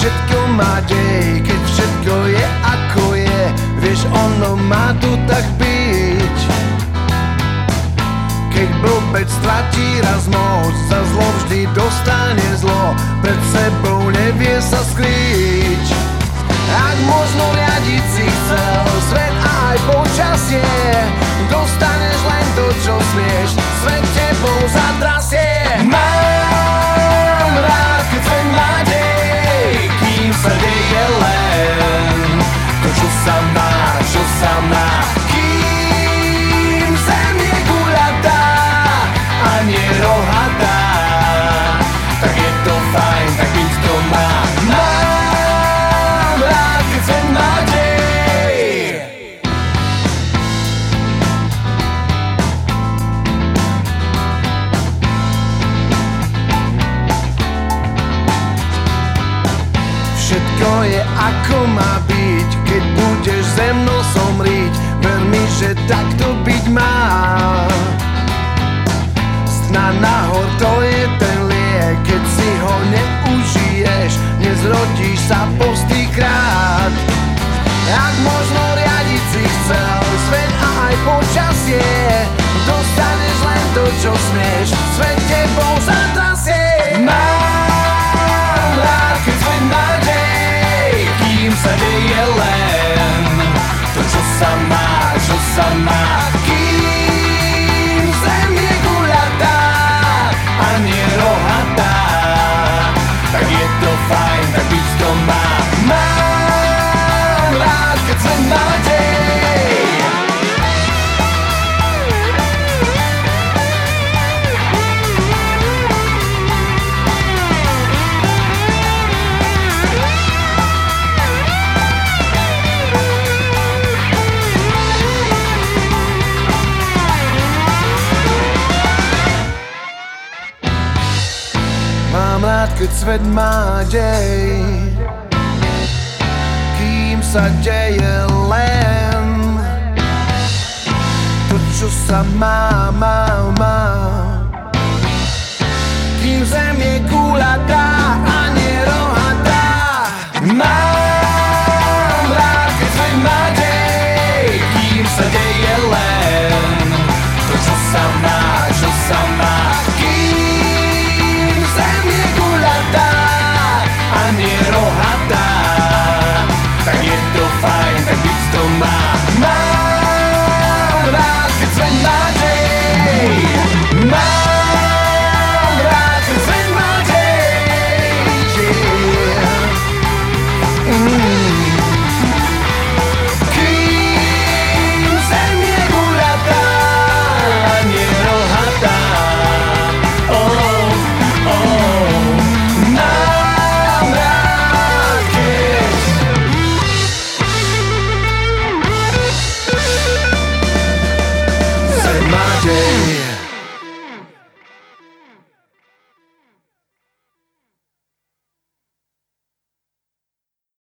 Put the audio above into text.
všetko má dej, keď všetko je ako je. Vieš, ono má tu tak byť. Keď blbec stratí raz moc, za zlo vždy dostane zlo. Pred sebou nevie sa skrýť. Ak možno riadiť si chcel svet a aj počasie, dostaneš len to, čo smieš, svet tebou zatrasie. Mám rád, keď svet má dej, kým sa deje len to, čo sa má, čo sa má. Kým zem je guľatá a nie rohatá, tak je to fajn, tak byť to má. Mám rád, keď svet má dej. Všetko je ako má byť, keď budeš ze mnou somriť. Ver mi, že tak to byť má. Sna nahor, to je ten liek, keď si ho neužiješ, nezrodíš sa postýkrát. Ak možno riadiť si chcel svet a aj počasie, dostaneš len to, čo smieš, svet tebou zatrasie. Mám rád, keď svet má dej, kým sa deje len to, čo sa má, čo sa má. Kým zem je guľatá a nie rohatá, tak je to fajn, tak byť to má. Mám rád, keď svet má dej. Mám rád, keď svet má dej, kým sa deje len to, čo sa má, má, má. Kým zem je guľatá a